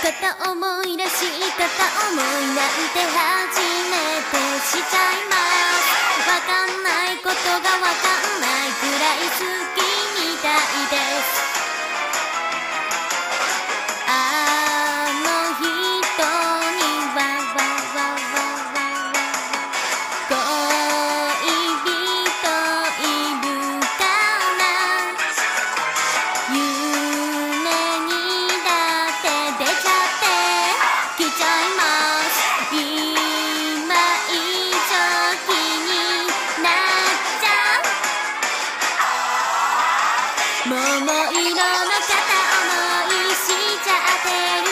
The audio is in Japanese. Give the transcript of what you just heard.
片思いらしい片思いなんて初めてしちゃいます。わかんないことがわかんないくらい好きみたいです。あの人には恋人いるかな。夢にだって出ちゃってきちゃいます。今以上気になっちゃう。桃色の片思いしちゃってる。